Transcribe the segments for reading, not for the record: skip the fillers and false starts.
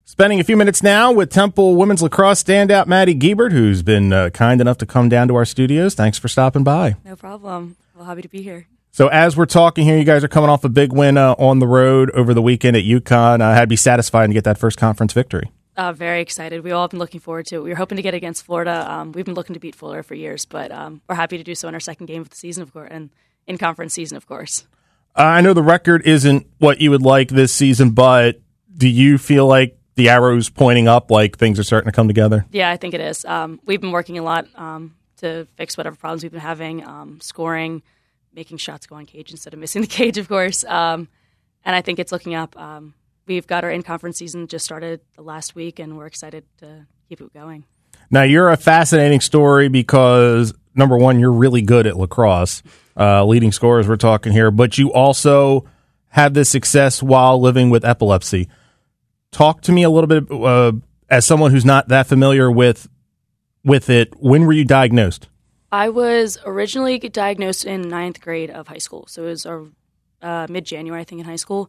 Spending a few minutes now with Temple women's lacrosse standout Maddie Giebert, who's been kind enough to come down to our studios. Thanks for stopping by. No problem. Well, happy to be here. So as we're talking here, you guys are coming off a big win on the road over the weekend at UConn. Had to be satisfied to get that first conference victory. Very excited. We all have been looking forward to it. We were hoping to get against Florida. We've been looking to beat Florida for years, but we're happy to do so in our second game of the season, of course, and in conference season, of course. I know the record isn't what you would like this season, but do you feel like the arrow's pointing up, like things are starting to come together? Yeah, I think it is. We've been working a lot to fix whatever problems we've been having, scoring, making shots go on cage instead of missing the cage, of course. And I think it's looking up. We've got our in-conference season just started last week, and we're excited to keep it going. Now, you're a fascinating story because, number one, you're really good at lacrosse, leading scorers we're talking here, but you also had this success while living with epilepsy. Talk to me a little bit, as someone who's not that familiar with it, when were you diagnosed? I was originally diagnosed in 9th grade of high school, so it was mid-January, I think, in high school.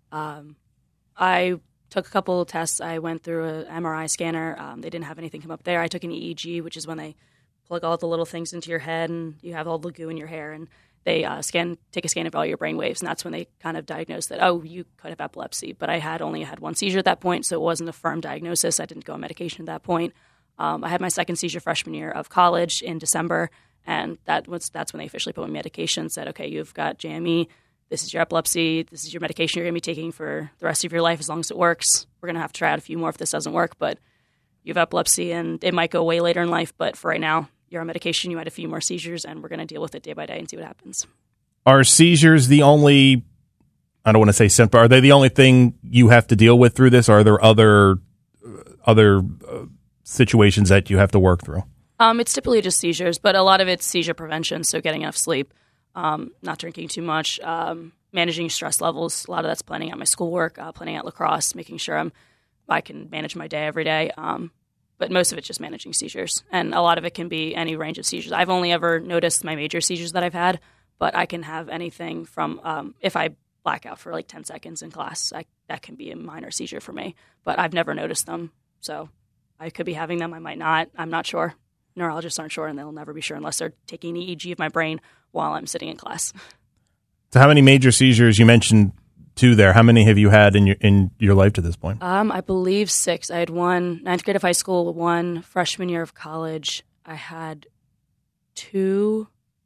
I took a couple of tests. I went through an MRI scanner. They didn't have anything come up there. I took an EEG, which is when they plug all the little things into your head and you have all the goo in your hair, and they take a scan of all your brain waves, and that's when they kind of diagnosed that, oh, you could have epilepsy. But I had only had one seizure at that point, so it wasn't a firm diagnosis. I didn't go on medication at that point. I had my second seizure freshman year of college in December, and that's when they officially put me on medication, said, okay, you've got JME, this is your epilepsy, this is your medication you're going to be taking for the rest of your life as long as it works. We're going to have to try out a few more if this doesn't work, but you have epilepsy, and it might go away later in life, but for right now, you're on medication, you had a few more seizures, and we're going to deal with it day by day and see what happens. Are seizures the only, I don't want to say symptom, are they the only thing you have to deal with through this, or are there other situations that you have to work through? It's typically just seizures, but a lot of it's seizure prevention, so getting enough sleep, not drinking too much, managing stress levels. A lot of that's planning out my schoolwork, planning out lacrosse, making sure I can manage my day every day. But most of it's just managing seizures, and a lot of it can be any range of seizures. I've only ever noticed my major seizures that I've had, but I can have anything from if I black out for like 10 seconds in class, that can be a minor seizure for me, but I've never noticed them. So I could be having them, I might not. I'm not sure. Neurologists aren't sure, and they'll never be sure unless they're taking an EEG of my brain while I'm sitting in class. So how many major seizures? You mentioned two there. How many have you had in your life to this point? I believe 6. I had one 9th grade of high school, one freshman year of college. I had 2.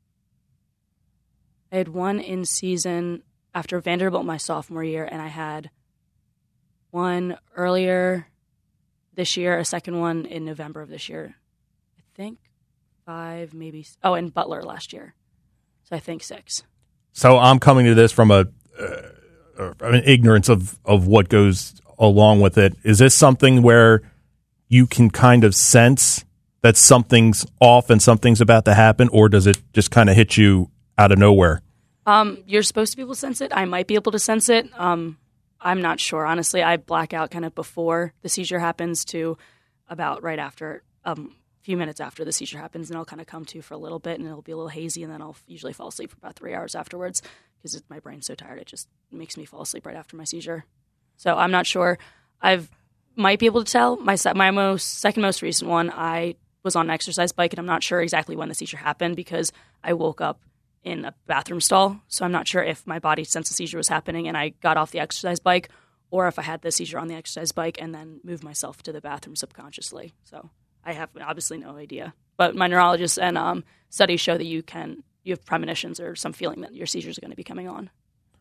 I had one in season after Vanderbilt my sophomore year, and I had one earlier this year, a second one in November of this year. I think 5, maybe. Oh, and Butler last year. So I think 6. So I'm coming to this from an ignorance of what goes along with it. Is this something where you can kind of sense that something's off and something's about to happen, or does it just kind of hit you out of nowhere? You're supposed to be able to sense it. I might be able to sense it. I'm not sure. Honestly, I black out kind of before the seizure happens to about right after, a few minutes after the seizure happens, and I'll kind of come to for a little bit, and it'll be a little hazy, and then I'll usually fall asleep for about 3 hours afterwards because my brain's so tired it just makes me fall asleep right after my seizure. So I'm not sure. Might be able to tell. My second most recent one, I was on an exercise bike, and I'm not sure exactly when the seizure happened because I woke up in a bathroom stall. So I'm not sure if my body sensed the seizure was happening and I got off the exercise bike, or if I had the seizure on the exercise bike and then moved myself to the bathroom subconsciously. So I have obviously no idea. But my neurologists and studies show that you have premonitions or some feeling that your seizures are going to be coming on.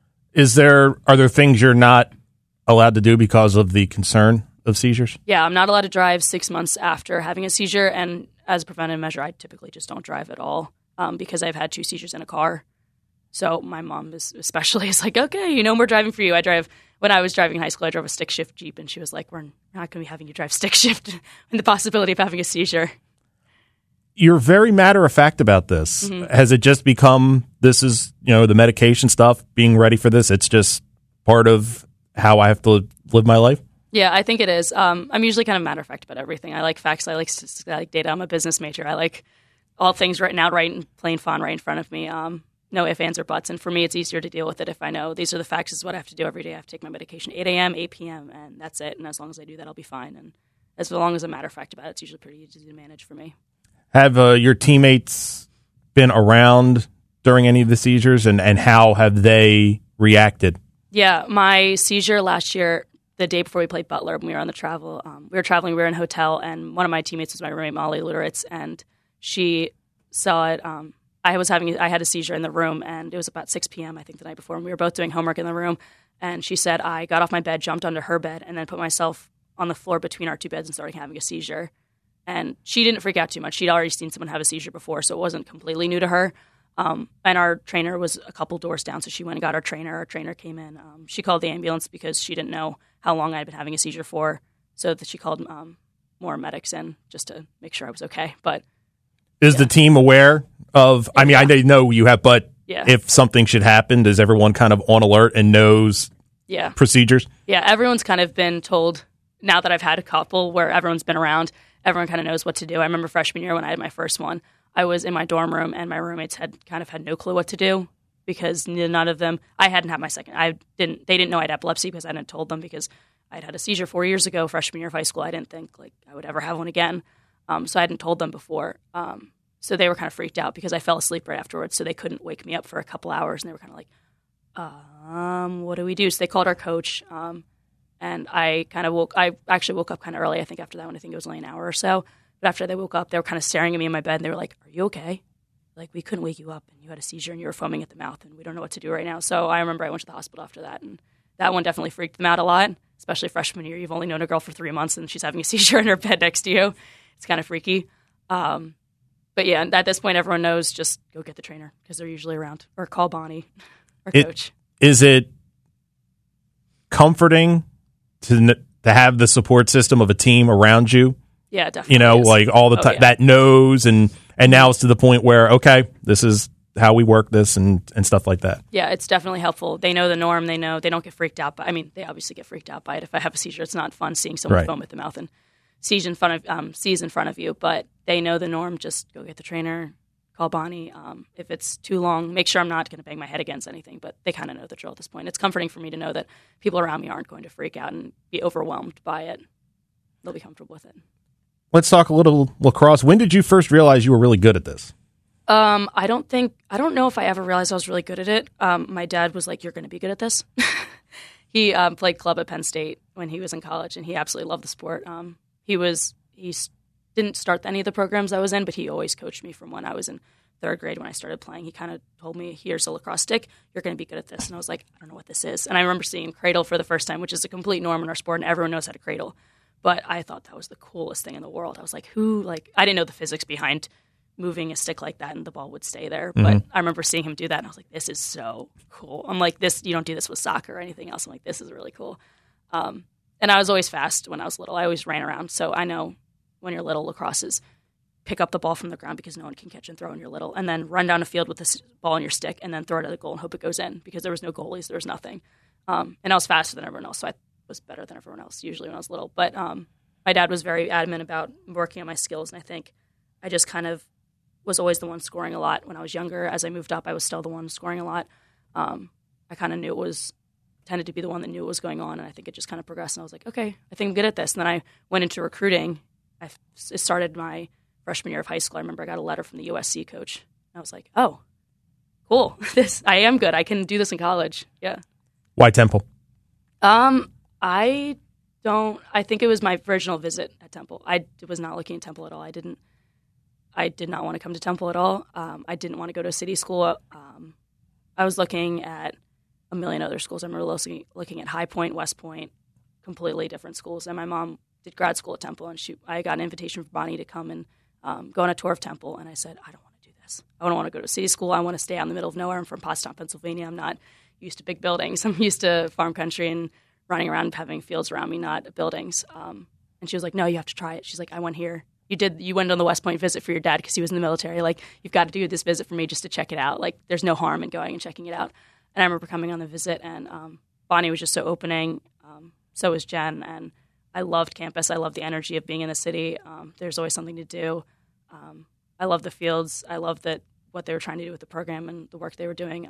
Are there things you're not allowed to do because of the concern of seizures? Yeah, I'm not allowed to drive 6 months after having a seizure, and as a preventive measure, I typically just don't drive at all because I've had 2 seizures in a car. So my mom especially is like, okay, we're driving for you. When I was driving in high school, I drove a stick shift Jeep, and she was like, we're not going to be having you drive stick shift and the possibility of having a seizure. You're very matter-of-fact about this. Mm-hmm. Has it just become, this is, the medication stuff, being ready for this, it's just part of how I have to live my life? Yeah, I think it is. I'm usually kind of matter-of-fact about everything. I like facts. I like data. I'm a business major. I like all things written out right and plain font right in front of me. no ifs, ands, or buts. And for me, it's easier to deal with it if I know these are the facts. This is what I have to do every day. I have to take my medication 8 a.m., 8 p.m., and that's it. And as long as I do that, I'll be fine. And as long as I'm matter of fact about it, it's usually pretty easy to manage for me. Have your teammates been around during any of the seizures, and how have they reacted? Yeah, my seizure last year, the day before we played Butler, when we were on the travel, we were traveling, we were in a hotel, and one of my teammates was my roommate, Molly Luderitz, and she saw it. I had a seizure in the room, and it was about 6 p.m., I think, the night before, and we were both doing homework in the room, and she said I got off my bed, jumped onto her bed, and then put myself on the floor between our two beds and started having a seizure. And she didn't freak out too much. She'd already seen someone have a seizure before, so it wasn't completely new to her. And our trainer was a couple doors down, so she went and got our trainer. Our trainer came in. She called the ambulance because she didn't know how long I'd been having a seizure for, so that she called more medics in just to make sure I was okay. But is the team aware of? I mean, I know you have, but if something should happen, does everyone kind of on alert and knows procedures? Yeah, everyone's kind of been told now that I've had a couple where everyone's been around. Everyone kind of knows what to do. I remember freshman year when I had my first one, I was in my dorm room and my roommates had no clue what to do because none of them, I hadn't had my second. They didn't know I had epilepsy because I hadn't told them because I'd had a seizure 4 years ago, freshman year of high school. I didn't think like I would ever have one again. So I hadn't told them before. So they were kind of freaked out because I fell asleep right afterwards. So they couldn't wake me up for a couple hours and they were kind of like, what do we do? So they called our coach. And I actually woke up kind of early, I think, after that one. I think it was only an hour or so. But after they woke up, they were kind of staring at me in my bed, and they were like, are you okay? Like, we couldn't wake you up, and you had a seizure, and you were foaming at the mouth, and we don't know what to do right now. So I remember I went to the hospital after that, and that one definitely freaked them out a lot, especially freshman year. You've only known a girl for 3 months, and she's having a seizure in her bed next to you. It's kind of freaky. But yeah, at this point, everyone knows just go get the trainer because they're usually around, or call Bonnie, our coach. Is it comforting to have the support system of a team around you? Yeah, definitely. Like all the time that knows, and now it's to the point where, okay, this is how we work this and stuff like that. Yeah, it's definitely helpful. They know the norm. They know they don't get freaked out. They obviously get freaked out by it. If I have a seizure, it's not fun seeing someone foam at the mouth and seize in front of you. But they know the norm. Just go get the trainer, call Bonnie. If it's too long, make sure I'm not going to bang my head against anything. But they kind of know the drill at this point. It's comforting for me to know that people around me aren't going to freak out and be overwhelmed by it. They'll be comfortable with it. Let's talk a little lacrosse. When did you first realize you were really good at this? I don't know if I ever realized I was really good at it. My dad was like, you're going to be good at this. He played club at Penn State when he was in college, and he absolutely loved the sport. He didn't start any of the programs I was in, but he always coached me from when I was in third grade when I started playing. He kind of told me, here's a lacrosse stick. You're going to be good at this. And I was like, I don't know what this is. And I remember seeing cradle for the first time, which is a complete norm in our sport, and everyone knows how to cradle. But I thought that was the coolest thing in the world. I was like, I didn't know the physics behind moving a stick like that and the ball would stay there. Mm-hmm. But I remember seeing him do that, and I was like, this is so cool. I'm like, you don't do this with soccer or anything else. I'm like, this is really cool. And I was always fast when I was little. I always ran around. So I know when you're little, lacrosse is pick up the ball from the ground because no one can catch and throw when you're little, and then run down a field with this ball in your stick and then throw it at the goal and hope it goes in because there was no goalies. There was nothing. And I was faster than everyone else, so I was better than everyone else usually when I was little. But my dad was very adamant about working on my skills, and I think I just kind of was always the one scoring a lot when I was younger. As I moved up, I was still the one scoring a lot. I kind of tended to be the one that knew what was going on, and I think it just kind of progressed, and I was like, okay, I think I'm good at this. And then I went into recruiting. It started my freshman year of high school. I remember I got a letter from the USC coach, and I was like, oh, cool. I am good. I can do this in college. Yeah. Why Temple? I think it was my original visit at Temple. I was not looking at Temple at all. I did not want to come to Temple at all. I didn't want to go to a city school. I was looking at a million other schools. I remember looking at High Point, West Point, completely different schools. And my mom did grad school at Temple, and I got an invitation from Bonnie to come and go on a tour of Temple. And I said, I don't want to do this. I don't want to go to a city school. I want to stay out in the middle of nowhere. I'm from Pottstown, Pennsylvania. I'm not used to big buildings. I'm used to farm country and running around and having fields around me, not buildings. And she was like, no, you have to try it. She's like, I went here. You went on the West Point visit for your dad because he was in the military. Like, you've got to do this visit for me just to check it out. Like, there's no harm in going and checking it out. And I remember coming on the visit, and Bonnie was just so opening. So was Jen. And I loved campus. I loved the energy of being in the city. There's always something to do. I love the fields. I love that what they were trying to do with the program and the work they were doing.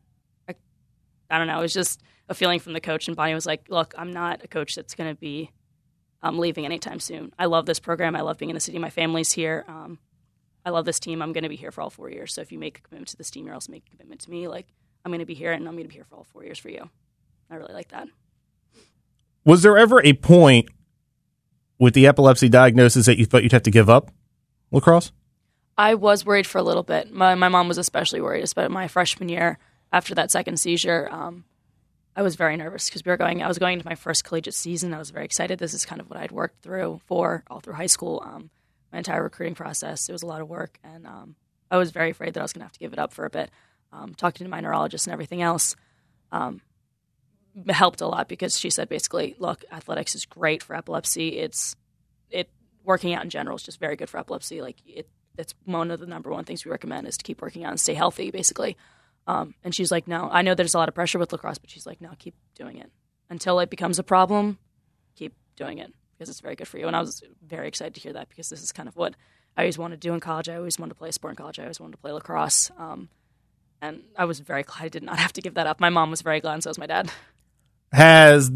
I don't know. It was just a feeling from the coach, and Bonnie was like, look, I'm not a coach that's going to be leaving anytime soon. I love this program. I love being in the city. My family's here. I love this team. I'm going to be here for all 4 years. So if you make a commitment to this team, you're also making a commitment to me. Like, I'm going to be here, and I'm going to be here for all 4 years for you. I really like that. Was there ever a point with the epilepsy diagnosis that you thought you'd have to give up lacrosse? I was worried for a little bit. My mom was especially worried, especially my freshman year after that second seizure. I was very nervous because I was going into my first collegiate season. I was very excited. This is kind of what I'd worked through all through high school. My entire recruiting process. It was a lot of work, and I was very afraid that I was going to have to give it up for a bit. Talking to my neurologist and everything else helped a lot because she said basically, look, athletics is great for epilepsy. Working out in general is just very good for epilepsy. Like that's one of the number one things we recommend is to keep working out and stay healthy, basically. And she's like, no, I know there's a lot of pressure with lacrosse, but she's like, no, keep doing it until it becomes a problem. Keep doing it because it's very good for you. And I was very excited to hear that because this is kind of what I always wanted to do in college. I always wanted to play a sport in college. I always wanted to play lacrosse. And I was very glad I did not have to give that up. My mom was very glad, and so was my dad. Has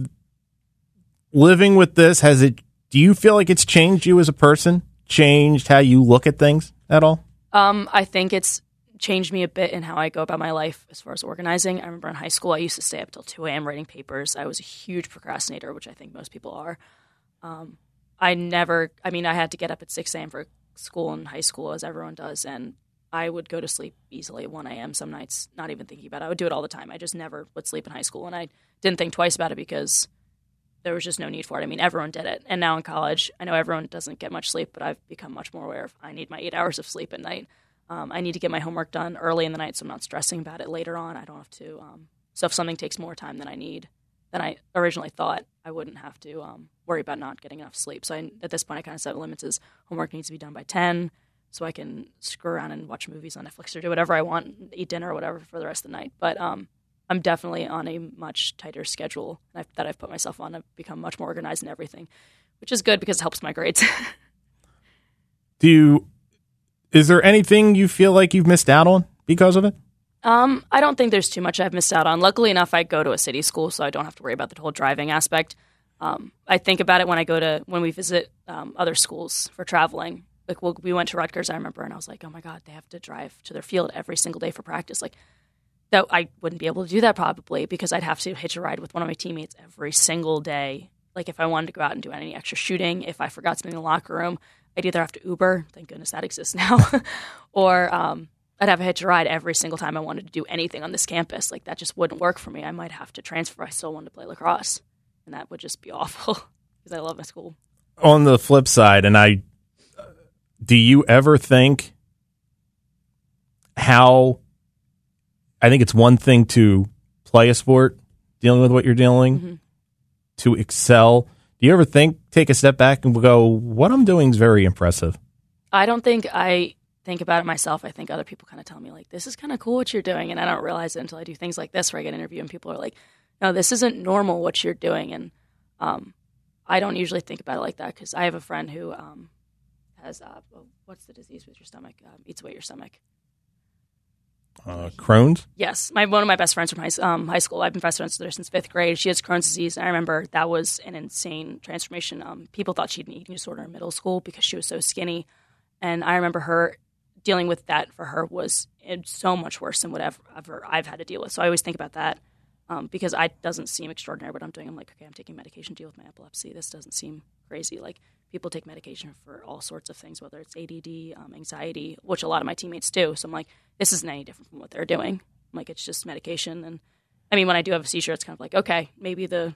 living with this, do you feel like it's changed you as a person? Changed how you look at things at all? I think it's changed me a bit in how I go about my life as far as organizing. I remember in high school, I used to stay up till 2 a.m. writing papers. I was a huge procrastinator, which I think most people are. I had to get up at 6 a.m. for school in high school, as everyone does, and I would go to sleep easily at 1 a.m. some nights, not even thinking about it. I would do it all the time. I just never would sleep in high school, and I didn't think twice about it because there was just no need for it. I mean, everyone did it. And now in college, I know everyone doesn't get much sleep, but I've become much more aware of I need my 8 hours of sleep at night. I need to get my homework done early in the night so I'm not stressing about it later on. I don't have to. So if something takes more time than I originally thought, I wouldn't have to worry about not getting enough sleep. So at this point, I kind of set limits as homework needs to be done by 10 so I can screw around and watch movies on Netflix or do whatever I want, eat dinner or whatever for the rest of the night. But I'm definitely on a much tighter schedule that I've put myself on. I've become much more organized in everything, which is good because it helps my grades. Is there anything you feel like you've missed out on because of it? I don't think there's too much I've missed out on. Luckily enough, I go to a city school, so I don't have to worry about the whole driving aspect. I think about it when we visit other schools for traveling. Like we went to Rutgers, I remember, and I was like, oh my God, they have to drive to their field every single day for practice. Like, that I wouldn't be able to do that probably because I'd have to hitch a ride with one of my teammates every single day. Like if I wanted to go out and do any extra shooting, if I forgot something in the locker room, I'd either have to Uber, thank goodness that exists now, or I'd have a hitch a ride every single time I wanted to do anything on this campus. Like that just wouldn't work for me. I might have to transfer. I still wanted to play lacrosse, and that would just be awful because I love my school. On the flip side, do you ever think I think it's one thing to play a sport, dealing with what you're dealing, to excel. Do you ever take a step back and go, what I'm doing is very impressive? I don't think I think about it myself. I think other people kind of tell me, like, this is kind of cool what you're doing, and I don't realize it until I do things like this where I get interviewed and people are like, no, this isn't normal what you're doing. And I don't usually think about it like that because I have a friend who has, what's the disease with your stomach? Eats away your stomach. Crohn's? Yes. One of my best friends from high school, I've been best friends with her since 5th grade. She has Crohn's disease. And I remember that was an insane transformation. People thought she had an eating disorder in middle school because she was so skinny. And I remember her dealing with that for her was so much worse than whatever I've had to deal with. So I always think about that because it doesn't seem extraordinary what I'm doing. I'm like, okay, I'm taking medication to deal with my epilepsy. This doesn't seem crazy. Like, people take medication for all sorts of things, whether it's ADD, anxiety, which a lot of my teammates do. So I'm like, this isn't any different from what they're doing. I'm like, it's just medication. And I mean, when I do have a seizure, it's kind of like, okay, maybe the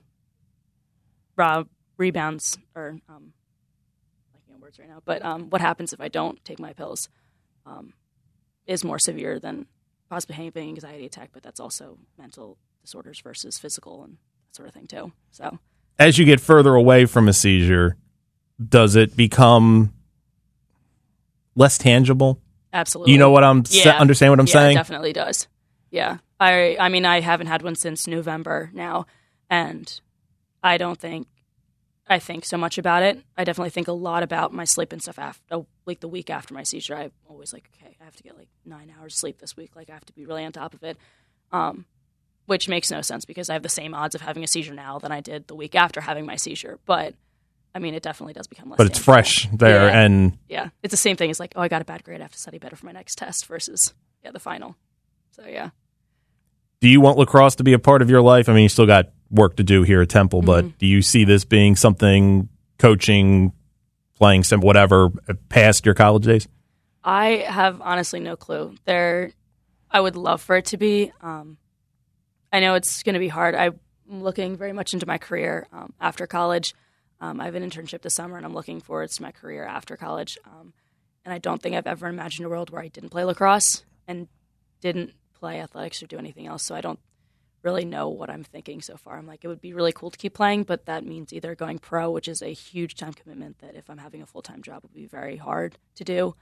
rebounds are, lacking on words right now, but what happens if I don't take my pills is more severe than possibly having an anxiety attack, but that's also mental disorders versus physical and that sort of thing too. So as you get further away from a seizure, does it become less tangible? Absolutely. You know what understand what I'm saying? It definitely does. Yeah. I mean, I haven't had one since November now, and I don't think I think so much about it. I definitely think a lot about my sleep and stuff after, like the week after my seizure. I'm always like, okay, I have to get like 9 hours sleep this week. Like I have to be really on top of it, which makes no sense because I have the same odds of having a seizure now than I did the week after having my seizure. But I mean, it definitely does become less. But it's fresh there, and it's the same thing. It's like, oh, I got a bad grade. I have to study better for my next test versus the final. So yeah. Do you want lacrosse to be a part of your life? I mean, you still got work to do here at Temple, but do you see this being something, coaching, playing some whatever, past your college days? I have honestly no clue. I would love for it to be. I know it's going to be hard. I'm looking very much into my career after college. I have an internship this summer, and I'm looking forward to my career after college. And I don't think I've ever imagined a world where I didn't play lacrosse and didn't play athletics or do anything else. So I don't really know what I'm thinking so far. I'm like, it would be really cool to keep playing, but that means either going pro, which is a huge time commitment that if I'm having a full-time job would be very hard to do,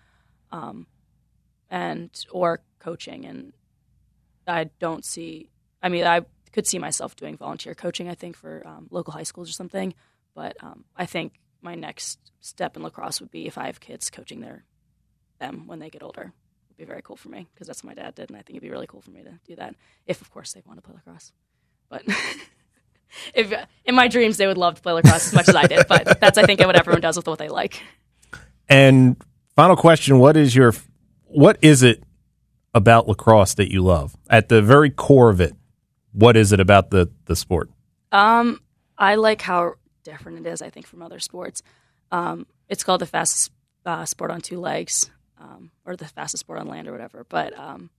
or coaching. And I could see myself doing volunteer coaching, I think, for local high schools or something. But I think my next step in lacrosse would be if I have kids coaching them when they get older. Would be very cool for me because that's what my dad did, and I think it'd be really cool for me to do that if, of course, they want to play lacrosse. But if in my dreams they would love to play lacrosse as much as I did, but that's I think what everyone does with what they like. And final question: what is it about lacrosse that you love? At the very core of it, what is it about the sport? I like how different it is, I think, from other sports. It's called the fastest sport on two legs, or the fastest sport on land or whatever. But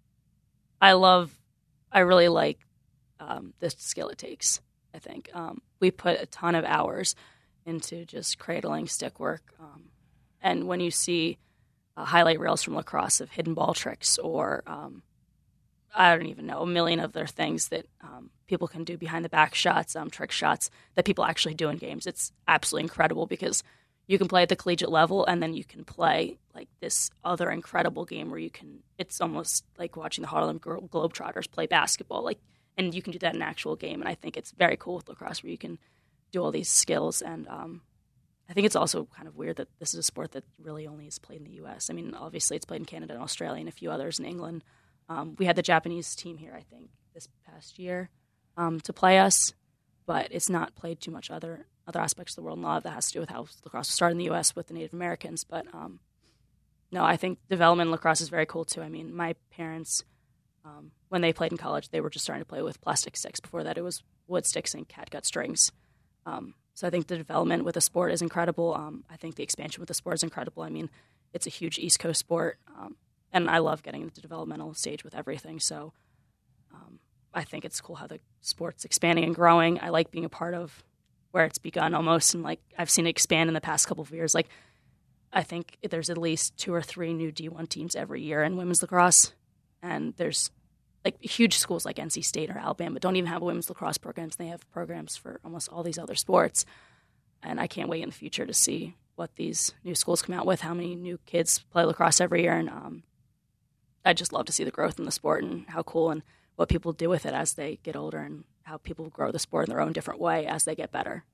I really like the skill it takes, I think. We put a ton of hours into just cradling stick work. And when you see highlight reels from lacrosse of hidden ball tricks or I don't even know, a million other things that people can do behind the back shots, trick shots that people actually do in games. It's absolutely incredible because you can play at the collegiate level and then you can play like this other incredible game where it's almost like watching the Harlem Globetrotters play basketball, and you can do that in an actual game. And I think it's very cool with lacrosse where you can do all these skills. And I think it's also kind of weird that this is a sport that really only is played in the U.S. I mean, obviously it's played in Canada and Australia and a few others in England. We had the Japanese team here, I think, this past year to play us, but it's not played too much other aspects of the world. And a lot of that has to do with how lacrosse started in the U.S. with the Native Americans. But no, I think development in lacrosse is very cool too. I mean, my parents, when they played in college, they were just starting to play with plastic sticks. Before that, it was wood sticks and catgut strings. So I think the development with the sport is incredible. I think the expansion with the sport is incredible. I mean, it's a huge East Coast sport. And I love getting into the developmental stage with everything. So I think it's cool how the sport's expanding and growing. I like being a part of where it's begun almost. And I've seen it expand in the past couple of years. I think there's at least 2 or 3 new D1 teams every year in women's lacrosse. And there's huge schools like NC State or Alabama don't even have women's lacrosse programs. They have programs for almost all these other sports. And I can't wait in the future to see what these new schools come out with, how many new kids play lacrosse every year. And I just love to see the growth in the sport and how cool and what people do with it as they get older and how people grow the sport in their own different way as they get better.